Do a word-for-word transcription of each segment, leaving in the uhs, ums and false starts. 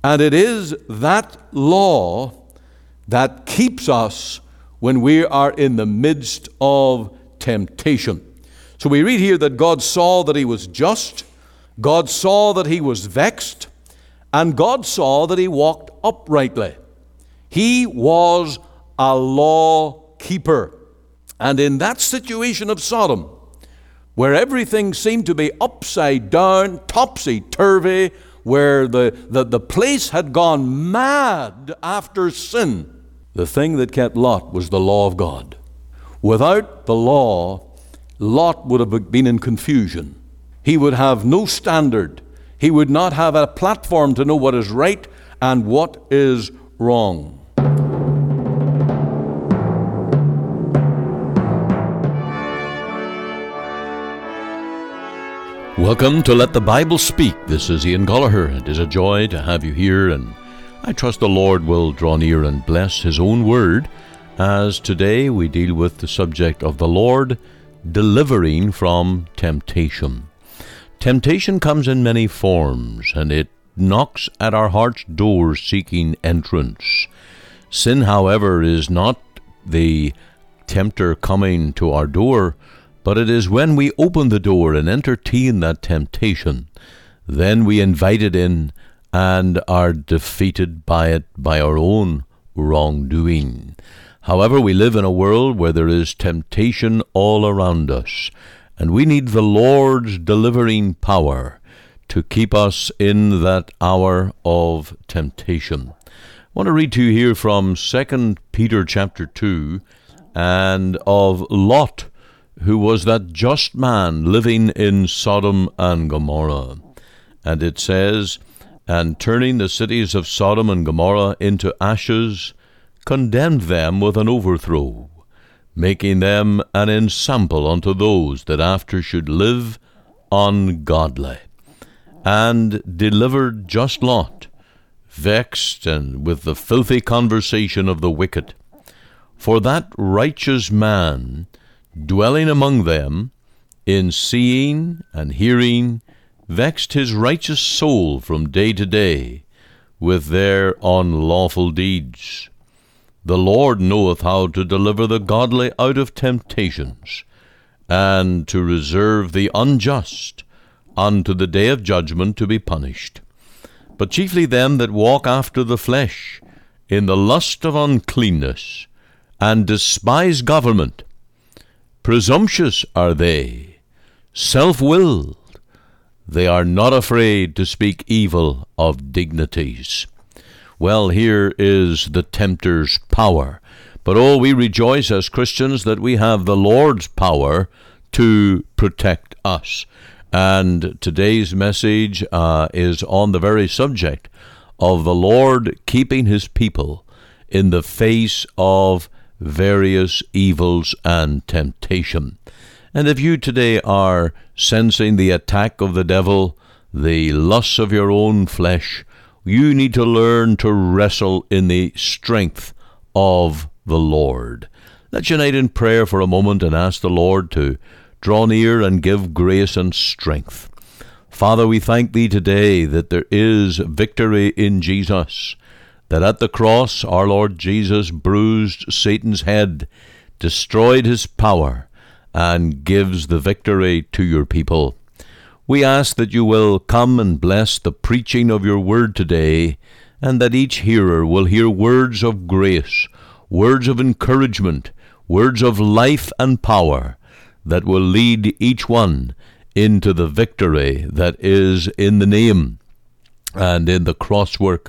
And it is that law that keeps us when we are in the midst of temptation. So we read here that God saw that he was just, God saw that he was vexed, and God saw that he walked uprightly. He was a law keeper. And in that situation of Sodom, where everything seemed to be upside down, topsy-turvy, where the, the, the place had gone mad after sin, the thing that kept Lot was the law of God. Without the law, Lot would have been in confusion. He would have no standard. He would not have a platform to know what is right and what is wrong. Welcome to Let the Bible Speak. This is Ian Gallagher. It is a joy to have you here, and I trust the Lord will draw near and bless His own word as today we deal with the subject of the Lord delivering from temptation. Temptation comes in many forms, and it knocks at our heart's door seeking entrance. Sin, however, is not the tempter coming to our door, but it is when we open the door and entertain that temptation, then we invite it in and are defeated by it by our own wrongdoing. However, we live in a world where there is temptation all around us, and we need the Lord's delivering power to keep us in that hour of temptation. I want to read to you here from Second Peter chapter two, and of Lot, who was that just man living in Sodom and Gomorrah. And it says, "And turning the cities of Sodom and Gomorrah into ashes, condemned them with an overthrow, making them an ensample unto those that after should live ungodly, and delivered just Lot, vexed and with the filthy conversation of the wicked. For that righteous man, dwelling among them, in seeing and hearing, vexed his righteous soul from day to day with their unlawful deeds. The Lord knoweth how to deliver the godly out of temptations, and to reserve the unjust unto the day of judgment to be punished. But chiefly them that walk after the flesh, in the lust of uncleanness, and despise government. Presumptuous are they, self-willed. They are not afraid to speak evil of dignities." Well, here is the tempter's power. But oh, we rejoice as Christians that we have the Lord's power to protect us. And today's message uh, is on the very subject of the Lord keeping His people in the face of various evils and temptation. And if you today are sensing the attack of the devil, the lusts of your own flesh, you need to learn to wrestle in the strength of the Lord. Let's unite in prayer for a moment and ask the Lord to draw near and give grace and strength. Father, we thank Thee today that there is victory in Jesus, that at the cross our Lord Jesus bruised Satan's head, destroyed his power, and gives the victory to your people. We ask that you will come and bless the preaching of your word today, and that each hearer will hear words of grace, words of encouragement, words of life and power that will lead each one into the victory that is in the name and in the crosswork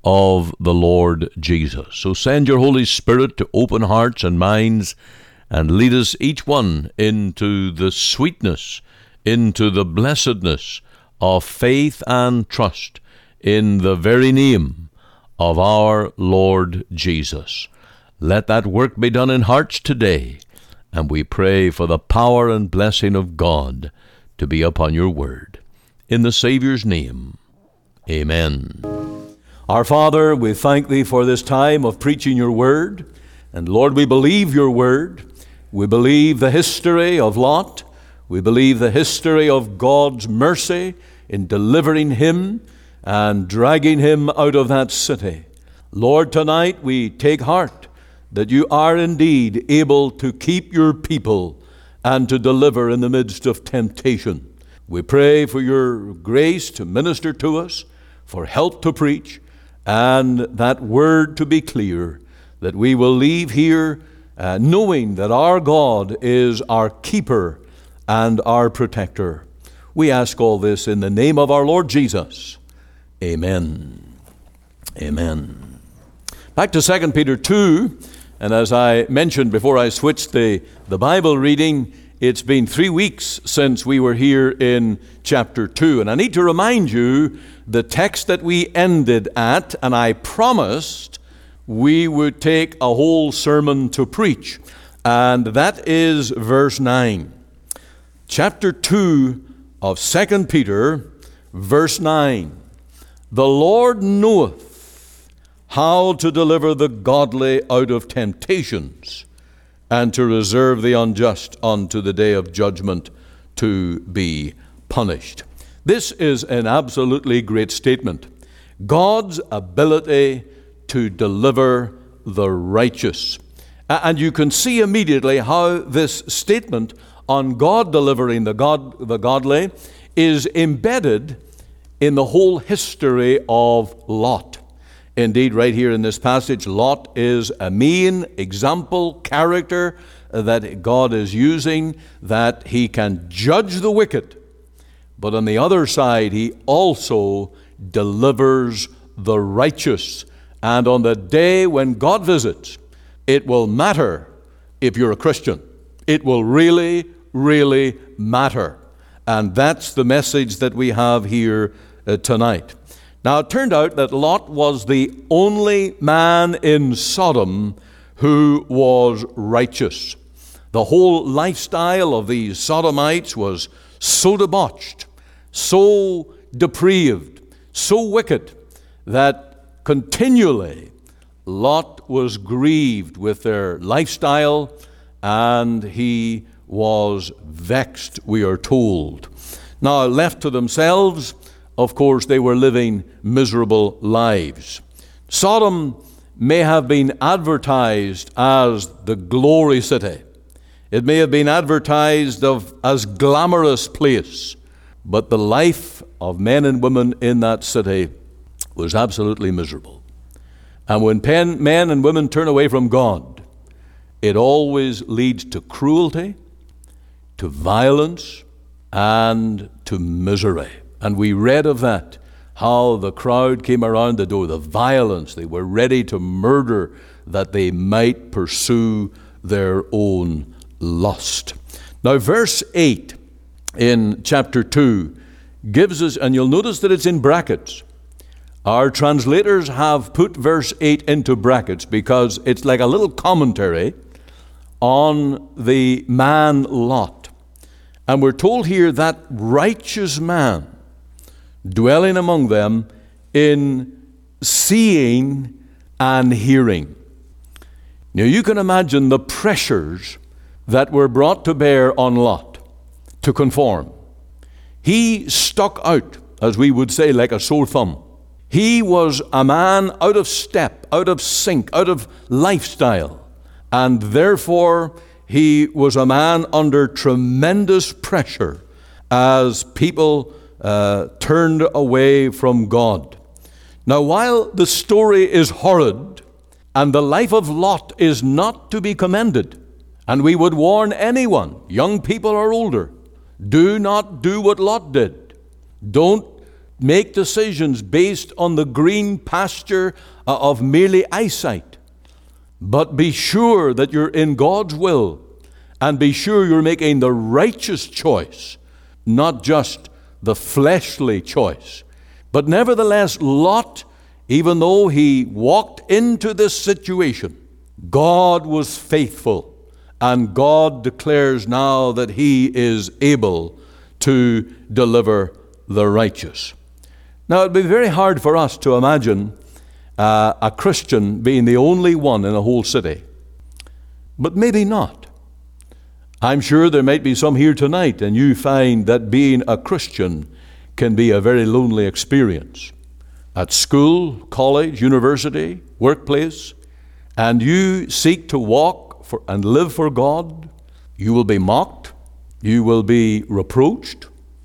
of the Lord Jesus. So send your Holy Spirit to open hearts and minds and lead us each one into the sweetness, into the blessedness of faith and trust in the very name of our Lord Jesus. Let that work be done in hearts today, and we pray for the power and blessing of God to be upon your word. In the Savior's name, amen. Our Father, we thank Thee for this time of preaching your word. And Lord, we believe your word. We believe the history of Lot. We believe the history of God's mercy in delivering him and dragging him out of that city. Lord, tonight we take heart that you are indeed able to keep your people and to deliver in the midst of temptation. We pray for your grace to minister to us, for help to preach, and that word to be clear, that we will leave here uh, knowing that our God is our keeper and our protector. We ask all this in the name of our Lord Jesus. Amen. Amen. Back to Second Peter two, and as I mentioned before I switched the, the Bible reading, it's been three weeks since we were here in chapter two. And I need to remind you the text that we ended at, and I promised we would take a whole sermon to preach. And that is verse nine. Chapter two of Second Peter, verse nine. The Lord knoweth how to deliver the godly out of temptations, and to reserve the unjust unto the day of judgment to be punished. This is an absolutely great statement. God's ability to deliver the righteous. And you can see immediately how this statement on God delivering the God, the godly is embedded in the whole history of Lot. Indeed, right here in this passage, Lot is a main example character that God is using, that he can judge the wicked. But on the other side, he also delivers the righteous. And on the day when God visits, it will matter if you're a Christian. It will really, really matter. And that's the message that we have here uh, tonight. Now, it turned out that Lot was the only man in Sodom who was righteous. The whole lifestyle of these Sodomites was so debauched, so depraved, so wicked, that continually Lot was grieved with their lifestyle, and he was vexed, we are told. Now, left to themselves, of course, they were living miserable lives. Sodom may have been advertised as the glory city. It may have been advertised of as glamorous place, but the life of men and women in that city was absolutely miserable. And when pen, men and women turn away from God, it always leads to cruelty, to violence, and to misery. And we read of that, how the crowd came around the door, the violence. They were ready to murder that they might pursue their own lust. Now, verse eight in chapter two gives us, and you'll notice that it's in brackets. Our translators have put verse eight into brackets because it's like a little commentary on the man Lot. And we're told here that righteous man dwelling among them in seeing and hearing. Now you can imagine the pressures that were brought to bear on Lot to conform. He stuck out, as we would say, like a sore thumb. He was a man out of step, out of sync, out of lifestyle, and therefore he was a man under tremendous pressure as people Uh, turned away from God. Now, while the story is horrid and the life of Lot is not to be commended, and we would warn anyone, young people or older, do not do what Lot did. Don't make decisions based on the green pasture uh, of merely eyesight, but be sure that you're in God's will, and be sure you're making the righteous choice, not just the fleshly choice. But nevertheless, Lot, even though he walked into this situation, God was faithful, and God declares now that he is able to deliver the righteous. Now, it'd be very hard for us to imagine uh, a Christian being the only one in a whole city. But maybe not. I'm sure there might be some here tonight, and you find that being a Christian can be a very lonely experience. at school, college, university, workplace, and you seek to walk for and live for God, you will be mocked, you will be reproached,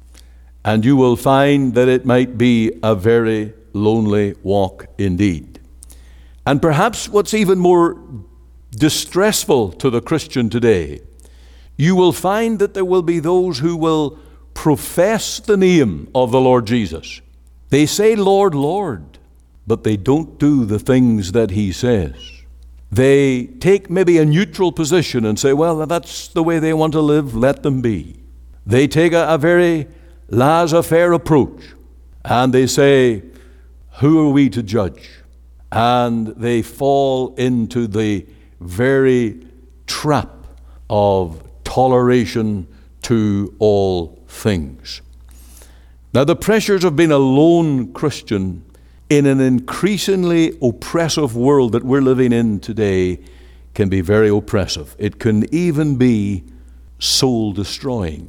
and you will find that it might be a very lonely walk indeed. And perhaps what's even more distressful to the Christian today, you will find that there will be those who will profess the name of the Lord Jesus. They say, Lord, Lord, but they don't do the things that he says. They take maybe a neutral position and say, well, that's the way they want to live, let them be. They take a, a very laissez-faire approach, and they say, who are we to judge? And they fall into the very trap of toleration to all things. Now, the pressures of being a lone Christian in an increasingly oppressive world that we're living in today can be very oppressive. It can even be soul-destroying.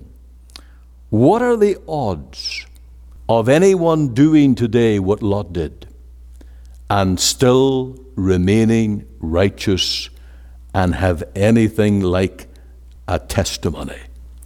What are the odds of anyone doing today what Lot did and still remaining righteous and have anything like a testimony?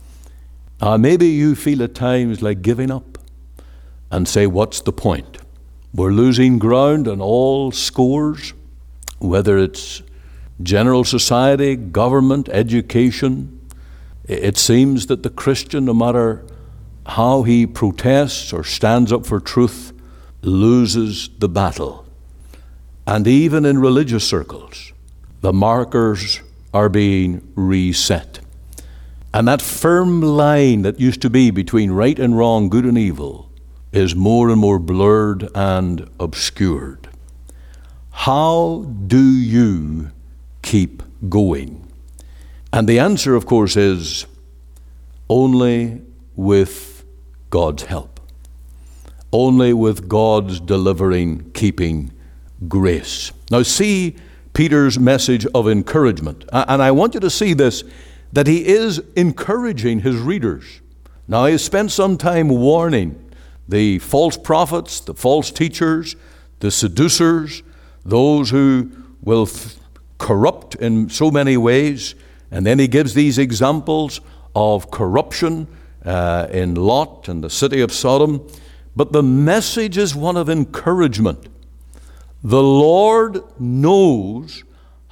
Uh, maybe you feel at times like giving up and say, what's the point? We're losing ground on all scores, whether it's general society, government, education. It seems that the Christian, no matter how he protests or stands up for truth, loses the battle. And even in religious circles, the markers are being reset. And that firm line that used to be between right and wrong, good and evil, is more and more blurred and obscured. How do you keep going? And the answer, of course, is only with God's help. Only with God's delivering, keeping grace. Now see Peter's message of encouragement. And I want you to see this, that he is encouraging his readers. Now he has spent some time warning the false prophets, the false teachers, the seducers, those who will f- corrupt in so many ways. And then he gives these examples of corruption uh, in Lot and the city of Sodom. But the message is one of encouragement. The Lord knows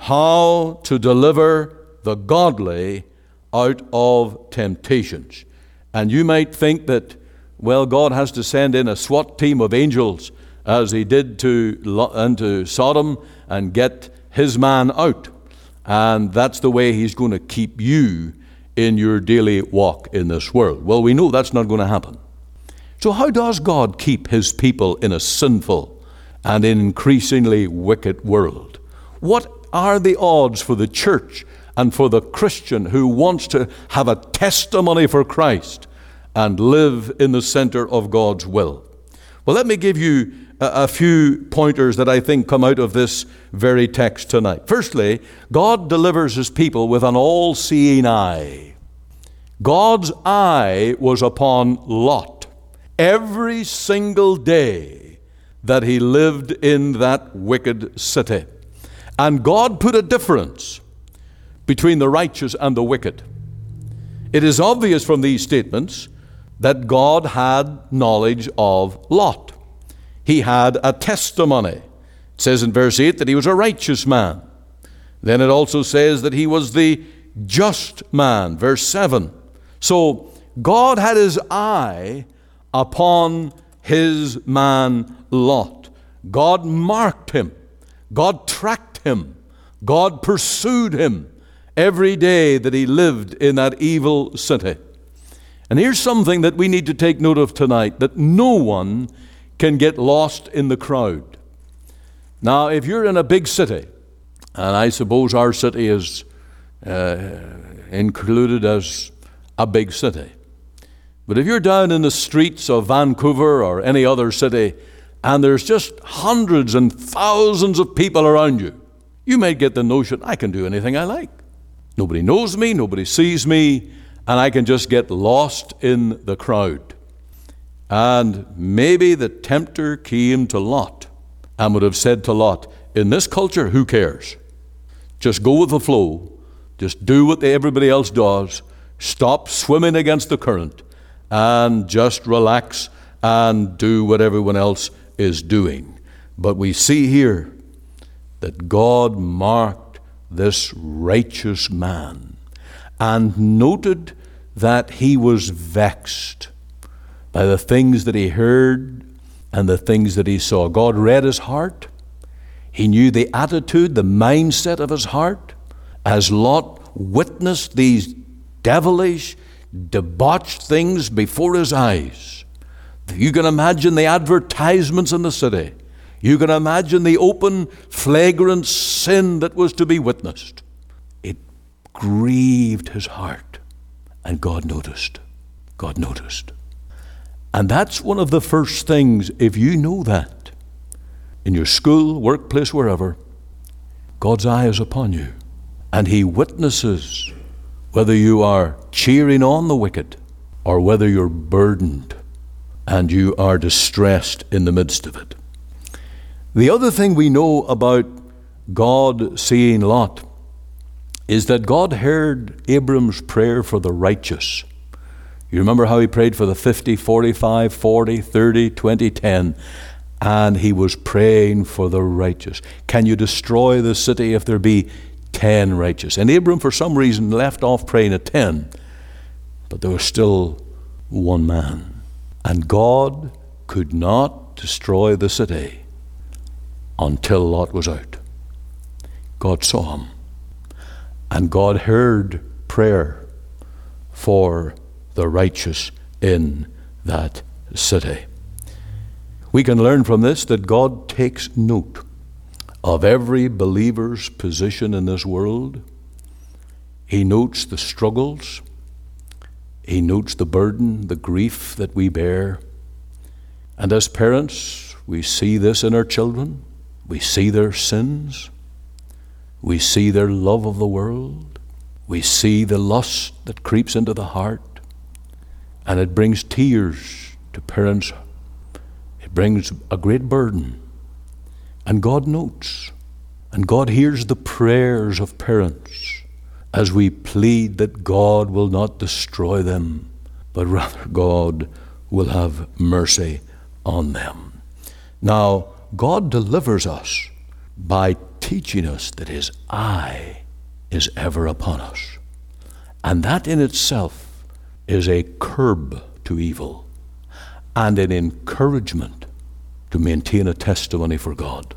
how to deliver the godly out of temptations. And you might think that, well, God has to send in a SWAT team of angels as he did to, into Sodom and get his man out. And that's the way he's going to keep you in your daily walk in this world. Well, we know that's not going to happen. So how does God keep his people in a sinful and increasingly wicked world? What are the odds for the church and for the Christian who wants to have a testimony for Christ and live in the center of God's will? Well, let me give you a, a few pointers that I think come out of this very text tonight. Firstly, God delivers his people with an all-seeing eye. God's eye was upon Lot every single day that he lived in that wicked city. And God put a difference between the righteous and the wicked. It is obvious from these statements that God had knowledge of Lot. He had a testimony. It says in verse eight that he was a righteous man. Then it also says that he was the just man, verse seven. So God had his eye upon his man Lot. God marked him. God tracked him. God pursued him every day that he lived in that evil city. And here's something that we need to take note of tonight, that no one can get lost in the crowd. Now, if you're in a big city, and I suppose our city is uh, included as a big city, but if you're down in the streets of Vancouver or any other city, and there's just hundreds and thousands of people around you, you may get the notion, I can do anything I like. Nobody knows me, nobody sees me, and I can just get lost in the crowd. And maybe the tempter came to Lot and would have said to Lot, in this culture, who cares? Just go with the flow. Just do what everybody else does. Stop swimming against the current and just relax and do what everyone else is doing. But we see here that God marked this righteous man and noted that he was vexed by the things that he heard and the things that he saw. God read his heart. He knew the attitude, the mindset of his heart, as Lot witnessed these devilish, debauched things before his eyes. You can imagine the advertisements in the city. You can imagine the open, flagrant sin that was to be witnessed. It grieved his heart, and God noticed. God noticed. And that's one of the first things, if you know that, in your school, workplace, wherever, God's eye is upon you, and he witnesses whether you are cheering on the wicked or whether you're burdened and you are distressed in the midst of it. The other thing we know about God seeing Lot is that God heard Abram's prayer for the righteous. You remember how he prayed for the fifty, forty-five, forty, thirty, twenty, ten, and he was praying for the righteous. Can you destroy the city if there be ten righteous? And Abram, for some reason, left off praying at ten, but there was still one man. And God could not destroy the city until Lot was out. God saw him, and God heard prayer for the righteous in that city. We can learn from this that God takes note of every believer's position in this world. He notes the struggles. He notes the burden, the grief that we bear. And as parents, we see this in our children. We see their sins. We see their love of the world. We see the lust that creeps into the heart. And it brings tears to parents. It brings a great burden. And God notes. And God hears the prayers of parents as we plead that God will not destroy them, but rather God will have mercy on them. Now, God delivers us by teaching us that his eye is ever upon us. And that in itself is a curb to evil and an encouragement to maintain a testimony for God.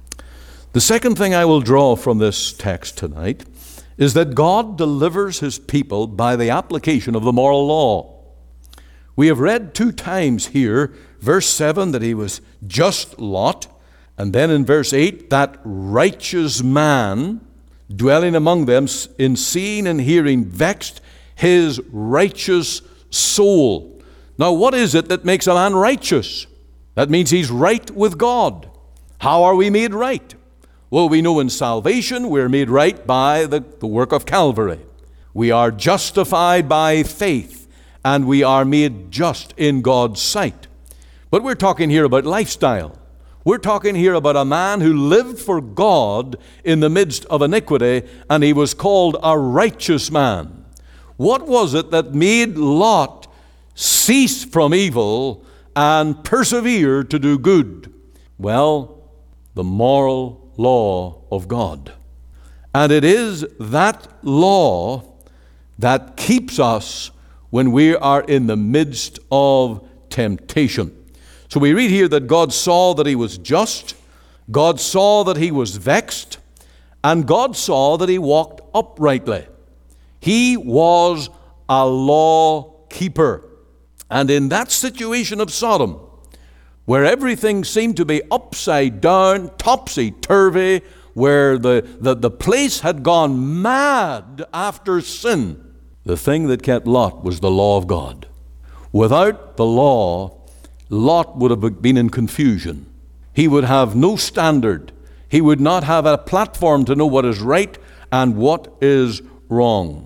The second thing I will draw from this text tonight is that God delivers his people by the application of the moral law. We have read two times here, verse seven, that he was just Lot, and then in verse eight, that righteous man dwelling among them, in seeing and hearing, vexed his righteous soul. Now, what is it that makes a man righteous? That means he's right with God. How are we made right? Well, we know in salvation we're made right by the, the work of Calvary. We are justified by faith, and we are made just in God's sight. But we're talking here about lifestyle. We're talking here about a man who lived for God in the midst of iniquity, and he was called a righteous man. What was it that made Lot cease from evil and persevere to do good? Well, the moral law of God. And it is that law that keeps us when we are in the midst of temptation. So we read here that God saw that he was just, God saw that he was vexed, and God saw that he walked uprightly. He was a law keeper. And in that situation of Sodom, where everything seemed to be upside down, topsy-turvy, where the, the, the place had gone mad after sin, the thing that kept Lot was the law of God. Without the law, Lot would have been in confusion. He would have no standard. He would not have a platform to know what is right and what is wrong.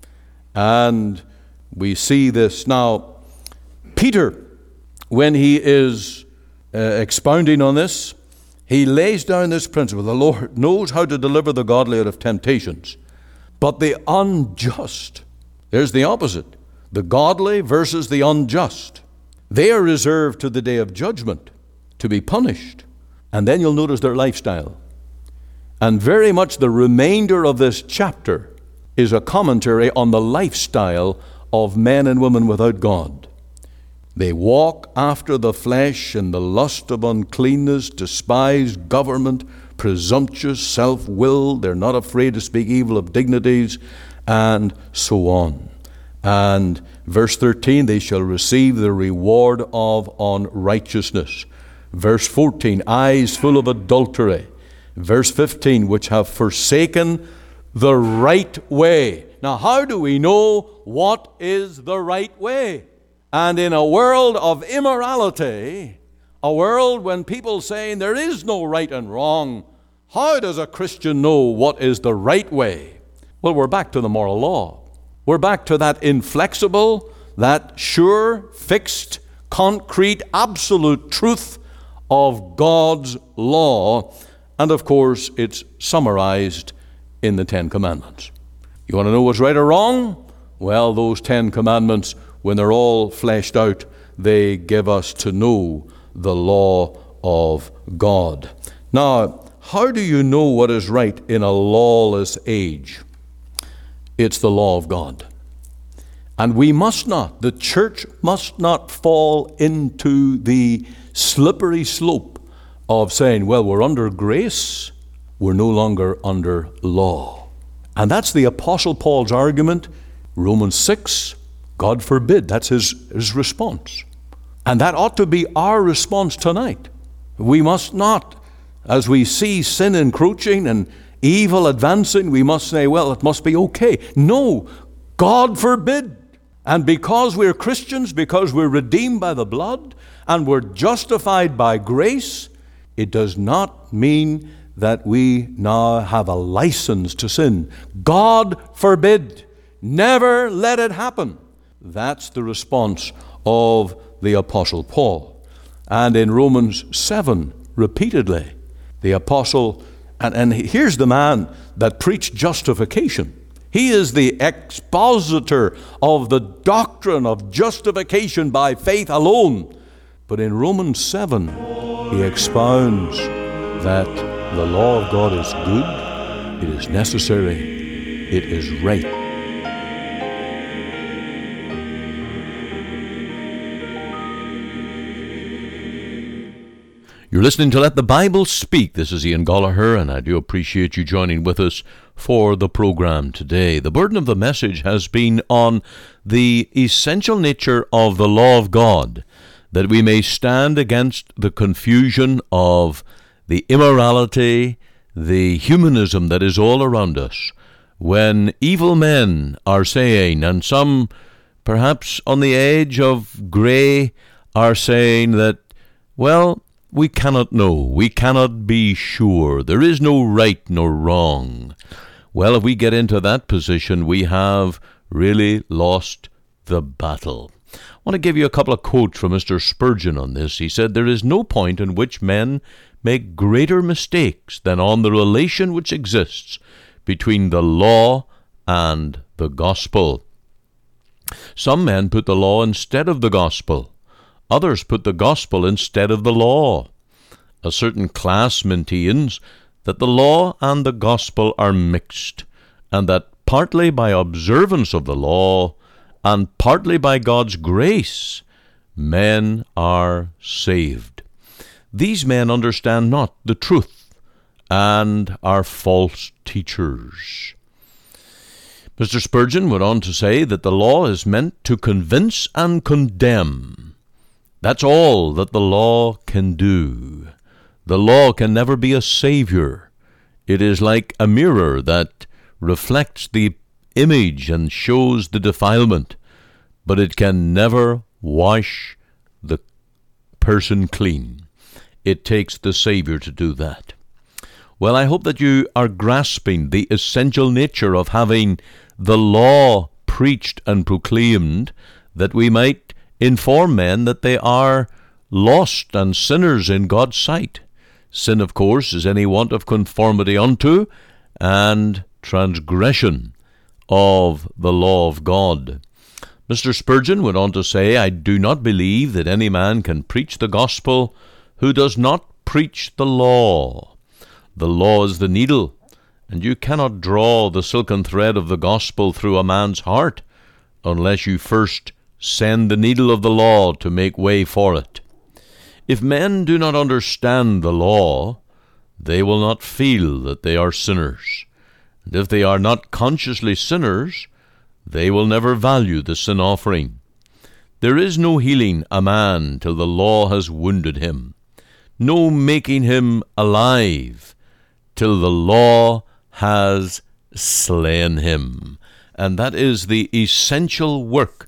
And we see this. Now, Peter, when he is uh, expounding on this, he he lays down this principle. The Lord knows how to deliver the godly out of temptations. But the unjust, there's the opposite. The godly versus the unjust. They are reserved to the day of judgment, to be punished. And then you'll notice their lifestyle. And very much the remainder of this chapter is a commentary on the lifestyle of men and women without God. They walk after the flesh in the lust of uncleanness, despise government, presumptuous, self-willed. They're not afraid to speak evil of dignities, and so on. And verse thirteen, they shall receive the reward of unrighteousness. Verse fourteen, eyes full of adultery. Verse fifteen, which have forsaken the right way. Now, how do we know what is the right way? And in a world of immorality, a world when people saying there is no right and wrong, how does a Christian know what is the right way? Well, we're back to the moral law. We're back to that inflexible, that sure, fixed, concrete, absolute truth of God's law. And of course, it's summarized in the Ten Commandments. You want to know what's right or wrong? Well, those Ten Commandments, when they're all fleshed out, they give us to know the law of God. Now, how do you know what is right in a lawless age? It's the law of God. And we must not, the church must not fall into the slippery slope of saying, well, we're under grace, we're no longer under law. And that's the Apostle Paul's argument. Romans six, God forbid. That's his, his response. And that ought to be our response tonight. We must not, as we see sin encroaching and evil advancing, we must say, well, it must be okay. No, God forbid. And because we're Christians, because we're redeemed by the blood, and we're justified by grace, it does not mean that we now have a license to sin. God forbid. Never let it happen. That's the response of the Apostle Paul. And in Romans seven, repeatedly, the Apostle, and, and here's the man that preached justification. He is the expositor of the doctrine of justification by faith alone. But in Romans seven, he expounds that the law of God is good, it is necessary, it is right. You're listening to Let the Bible Speak. This is Ian Gollaher, and I do appreciate you joining with us for the program today. The burden of the message has been on the essential nature of the law of God, that we may stand against the confusion of the immorality, the humanism that is all around us, when evil men are saying, and some perhaps on the edge of grey are saying that, well, we cannot know, we cannot be sure, there is no right nor wrong. Well, if we get into that position, we have really lost the battle. I want to give you a couple of quotes from Mister Spurgeon on this. He said, "There is no point in which men make greater mistakes than on the relation which exists between the law and the gospel. Some men put the law instead of the gospel. Others put the gospel instead of the law. A certain class maintains that the law and the gospel are mixed, and that partly by observance of the law and partly by God's grace, men are saved. These men understand not the truth and are false teachers." Mister Spurgeon went on to say that the law is meant to convince and condemn. That's all that the law can do. The law can never be a savior. It is like a mirror that reflects the image and shows the defilement, but it can never wash the person clean. It takes the Savior to do that. Well, I hope that you are grasping the essential nature of having the law preached and proclaimed, that we might inform men that they are lost and sinners in God's sight. Sin, of course, is any want of conformity unto and transgression of the law of God. Mister Spurgeon went on to say, I do not believe that any man can preach the gospel who does not preach the law. The law is the needle, and you cannot draw the silken thread of the gospel through a man's heart unless you first send the needle of the law to make way for it. If men do not understand the law, they will not feel that they are sinners. And if they are not consciously sinners, they will never value the sin offering. There is no healing a man till the law has wounded him, no making him alive till the law has slain him. And that is the essential work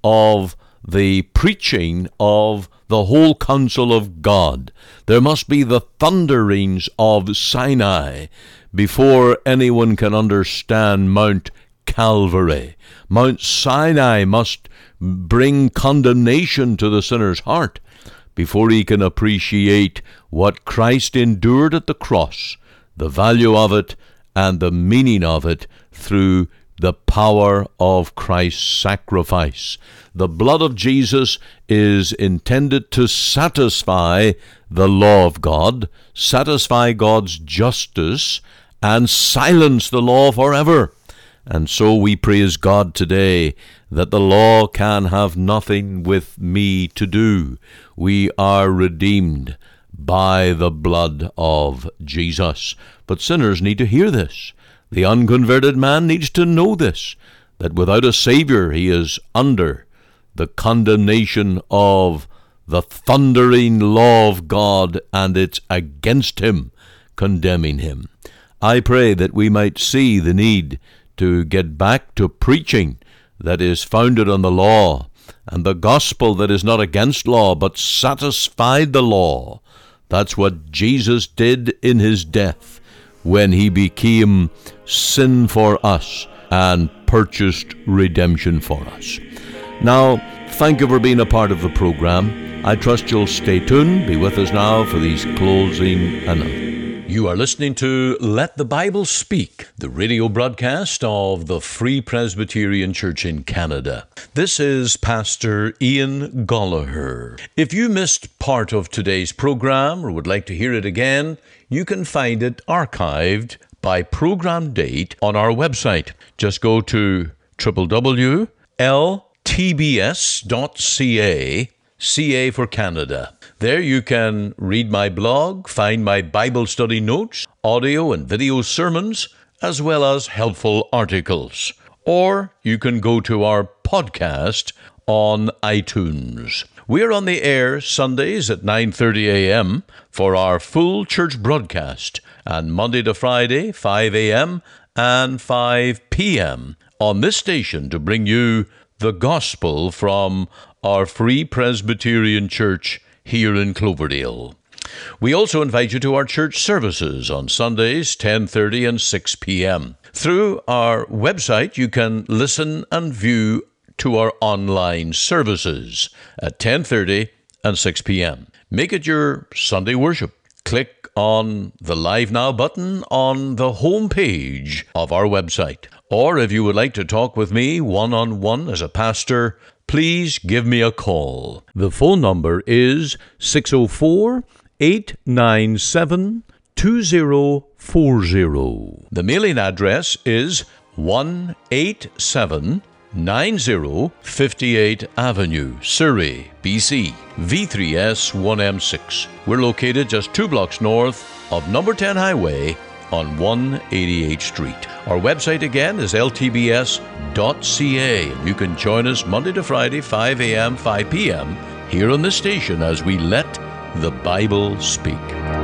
of the preaching of the whole counsel of God. There must be the thunderings of Sinai before anyone can understand Mount Calvary. Mount Sinai must bring condemnation to the sinner's heart before he can appreciate what Christ endured at the cross, the value of it, and the meaning of it through the power of Christ's sacrifice. The blood of Jesus is intended to satisfy the law of God, satisfy God's justice, and silence the law forever. And so we praise God today that the law can have nothing with me to do. We are redeemed by the blood of Jesus. But sinners need to hear this. The unconverted man needs to know this, that without a Savior he is under the condemnation of the thundering law of God, and it's against him, condemning him. I pray that we might see the need to get back to preaching that is founded on the law, and the gospel that is not against law, but satisfied the law. That's what Jesus did in his death, when he became sin for us and purchased redemption for us. Now, thank you for being a part of the program. I trust you'll stay tuned. Be with us now for these closing announcements. You are listening to Let the Bible Speak, the radio broadcast of the Free Presbyterian Church in Canada. This is Pastor Ian Gollaher. If you missed part of today's program or would like to hear it again, you can find it archived by program date on our website. Just go to w w w dot l t b s dot c a, C A for Canada. There you can read my blog, find my Bible study notes, audio and video sermons, as well as helpful articles. Or you can go to our podcast on iTunes. We're on the air Sundays at nine thirty a.m. for our full church broadcast, and Monday to Friday, five a.m. and five p.m. on this station to bring you the gospel from our Free Presbyterian Church here in Cloverdale. We also invite you to our church services on Sundays, ten thirty and six p.m. Through our website, you can listen and view to our online services at ten thirty and six p.m. Make it your Sunday worship. Click on the Live Now button on the home page of our website. Or if you would like to talk with me one-on-one as a pastor, please give me a call. The phone number is six oh four, eight nine seven, two oh four oh. The mailing address is one eighty-seven ninety fifty-eight Avenue, Surrey, B C, V three S one M six. We're located just two blocks north of number ten Highway on one eighty-eighth Street. Our website again is l t b s dot c a. You can join us Monday to Friday, five a.m., five p.m. here on the station as we let the Bible speak.